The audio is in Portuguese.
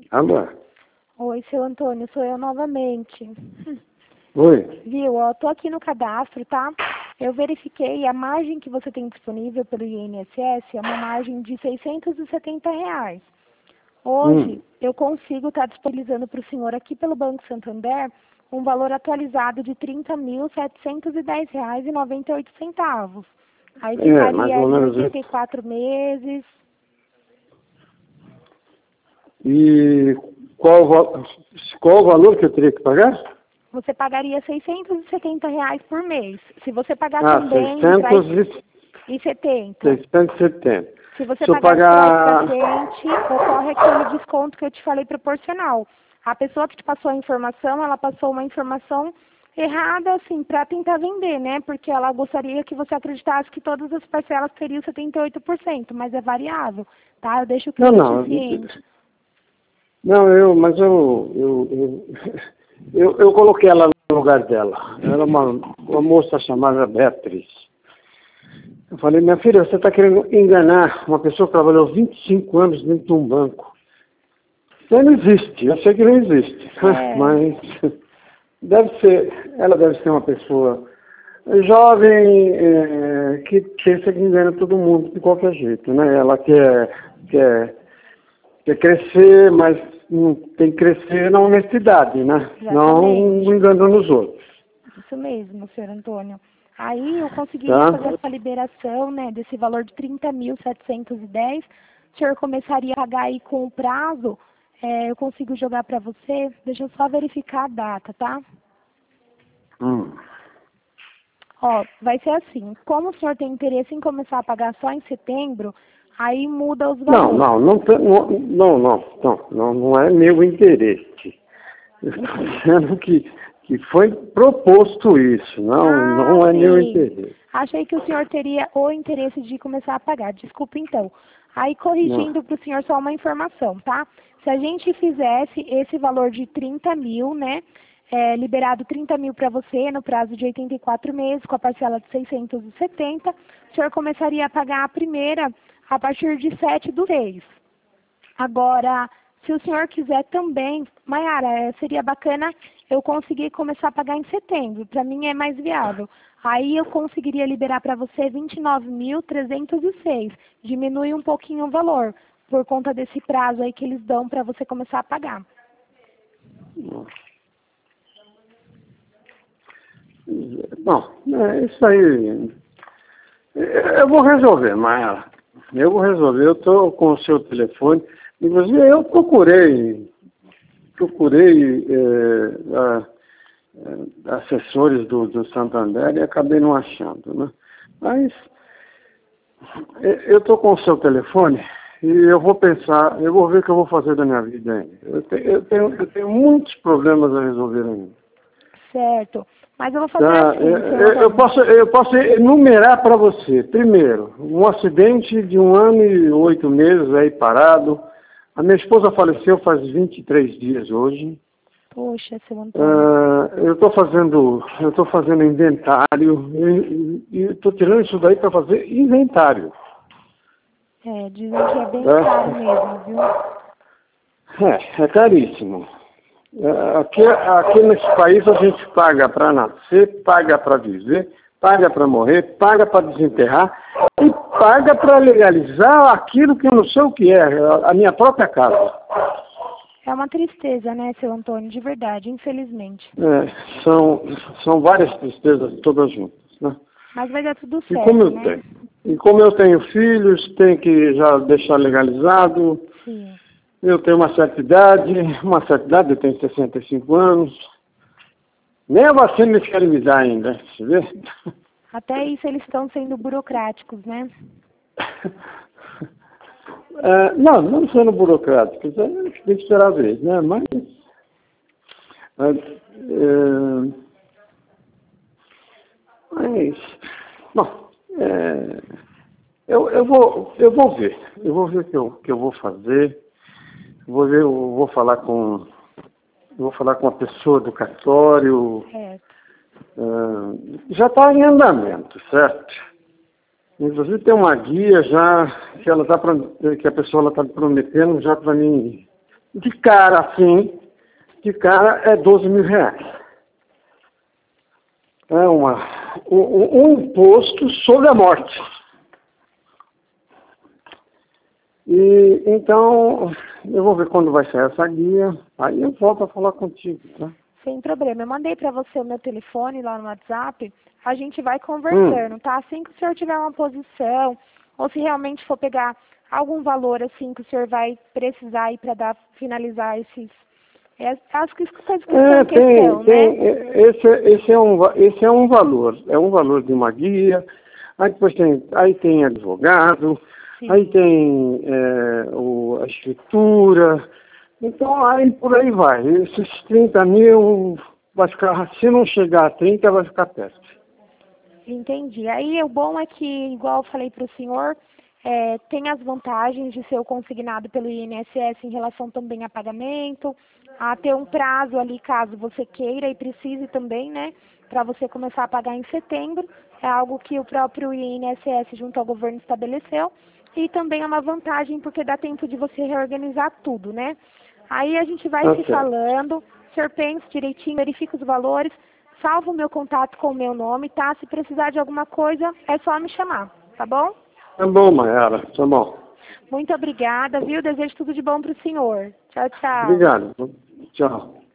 Alô? Oi, seu Antônio, sou eu novamente. Oi? Viu, ó, tô aqui no cadastro, tá? Eu verifiquei a margem que você tem disponível pelo INSS é uma margem de R$ 670. Hoje, eu consigo estar disponibilizando para o senhor aqui pelo Banco Santander um valor atualizado de R$ 30.710,98. Aí Mais ficaria ou em menos 84 meses. E qual o valor que eu teria que pagar? Você pagaria R$ 670 por mês. Se você pagar Ah, também, 670. 670. Se você Se eu pagar pagar... frente, ocorre aquele desconto que eu te falei proporcional. A pessoa que te passou a informação, ela passou uma informação errada, assim, para tentar vender, né? Porque ela gostaria que você acreditasse que todas as parcelas teriam 78%, mas é variável, tá? Eu deixo o cliente ciente. Eu coloquei ela no lugar dela. Era uma moça chamada Beatriz. Eu falei, minha filha, você está querendo enganar uma pessoa que trabalhou 25 anos dentro de um banco. Isso não existe, eu sei que não existe. Mas ela deve ser uma pessoa jovem que pensa que engana todo mundo de qualquer jeito, né? Ela quer crescer, mas não tem que crescer na honestidade, né? Não enganando os outros. Isso mesmo, senhor Antônio. Aí eu conseguiria Tá? fazer essa liberação, né, desse valor de 30.710. O senhor começaria a pagar aí com o prazo, eu consigo jogar para você. Deixa eu só verificar a data, tá? Ó, vai ser assim, como o senhor tem interesse em começar a pagar só em setembro, aí muda os valores. Não é meu interesse. Eu estou dizendo que foi proposto isso, não é meu interesse. Achei que o senhor teria o interesse de começar a pagar, desculpa então. Aí corrigindo para o senhor só uma informação, tá? Se a gente fizesse esse valor de 30 mil, né? Liberado 30 mil para você no prazo de 84 meses, com a parcela de 670, o senhor começaria a pagar a primeira a partir de 7/6. Agora, se o senhor quiser também, Mayara, seria bacana eu conseguir começar a pagar em setembro. Para mim é mais viável. Aí eu conseguiria liberar para você 29.306. Diminui um pouquinho o valor, por conta desse prazo aí que eles dão para você começar a pagar. Bom, isso aí eu vou resolver, Mayara. Eu vou resolver. Eu estou com o seu telefone. Inclusive, eu procurei assessores do Santander e acabei não achando, né? Mas eu estou com o seu telefone e eu vou pensar, eu vou ver o que eu vou fazer da minha vida ainda. Eu tenho muitos problemas a resolver ainda. Certo. Mas eu vou fazer assim. Eu posso enumerar para você. Primeiro, um acidente de 1 ano e 8 meses aí parado. A minha esposa faleceu faz 23 dias hoje. Poxa, seu Antônio. Eu estou fazendo inventário e estou tirando isso daí para fazer inventário. Dizem que é bem caro mesmo, viu? É caríssimo. Aqui nesse país a gente paga para nascer, paga para viver, paga para morrer, paga para desenterrar e paga para legalizar aquilo que eu não sei o que é, a minha própria casa. É uma tristeza, né, seu Antônio, de verdade, infelizmente. São várias tristezas todas juntas, né? Mas vai dar tudo certo, né? E como eu tenho filhos, tenho que já deixar legalizado. Sim. Eu tenho uma certa idade, eu tenho 65 anos. Nem a vacina eles querem me dar ainda, você vê? Até isso eles estão sendo burocráticos, né? Não sendo burocráticos, tem que esperar a vez, né? Mas bom, eu vou ver o que eu vou fazer. Eu vou falar com uma pessoa do cartório. Já está em andamento, certo? Inclusive tem uma guia já que a pessoa está prometendo já para mim De cara, assim, de cara é 12 mil reais. É um imposto sobre a morte. E então, eu vou ver quando vai sair essa guia, aí eu volto a falar contigo, tá? Sem problema. Eu mandei para você o meu telefone lá no WhatsApp. A gente vai conversando, tá? Assim que o senhor tiver uma posição, ou se realmente for pegar algum valor assim que o senhor vai precisar aí para finalizar esses. As coisas que estão em questão, né? Esse é um valor de uma guia, aí depois tem advogado, Sim. aí tem a escritura, então aí por aí vai. Esses 30 mil vai ficar, se não chegar a 30, vai ficar perto. Entendi. Aí o bom é que, igual eu falei para o senhor, tem as vantagens de ser o consignado pelo INSS em relação também a pagamento, a ter um prazo ali caso você queira e precise também, né, para você começar a pagar em setembro. É algo que o próprio INSS junto ao governo estabeleceu. E também é uma vantagem porque dá tempo de você reorganizar tudo, né? Aí a gente vai se falando, o senhor pensa direitinho, verifica os valores, salva o meu contato com o meu nome, tá? Se precisar de alguma coisa, é só me chamar, tá bom? Tá bom, Mayara, tá bom. Muito obrigada, viu? Desejo tudo de bom para o senhor. Tchau, tchau. Obrigado. Tchau.